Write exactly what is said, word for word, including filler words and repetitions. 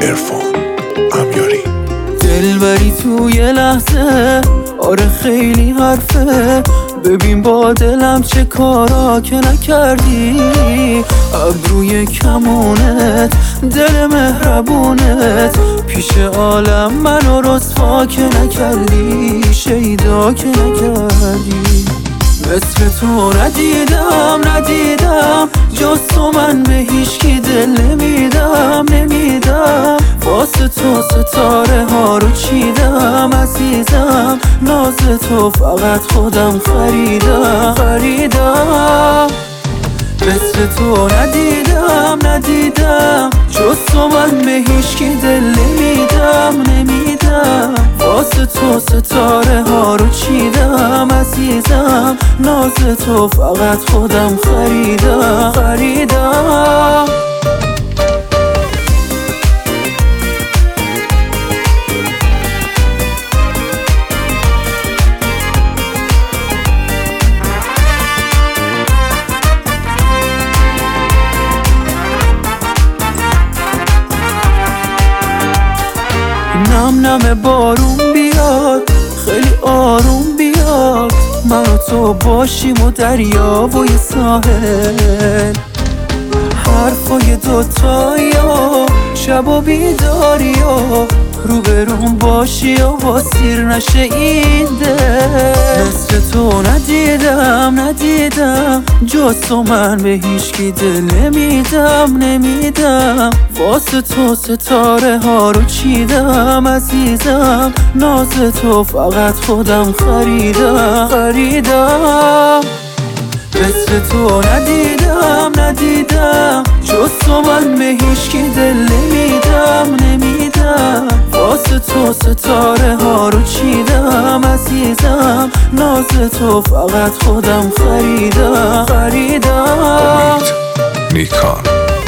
عرفان امیاری. دلبری توی لحظه، آره خیلی حرفه. ببین با دلم چه کارا که نکردی، ابروی کمونت، دل مهربونت، پیش عالم منو رسوا که نکردی، شیدا که نکردی. مثل تو ندیدم ندیدم جز تو، من به هیچکی دل نمیدم نمیدم. واسه تو ستاره ها رو چیدم عزیزم، ناز تو فقط خودم خریدم خریدم. مثل تو ندیدم ندیدم جز تو، من به هیچکی دل نمیدم نمیدم. واسه تو ستاره ها رو چیدم عزیزم، ناز تو فقط خودم خریدم خریدم. نم نم بارون بیاد، خیلی آروم بیاد، من و تو باشیم و دریا و یه ساحل. حرفای دوتایی و شب و بیداری و روبروم باشی و با سیر نشه این دل. مثل تو ندیدم ندیدم جز تو، من به هیچکی دل نمیدم نمیدم. واسه تو ستاره ها رو چیدم عزیزم، ناز تو فقط خودم خریدم خریدم. مثل تو ندیدم ندیدم جز تو، من به هیچکی دل نمیدم نمیدم. واسه تو ستاره ها رو چیدم عزیزم، ناز تو فقط خودم خریدم خریدم. امید نیکان.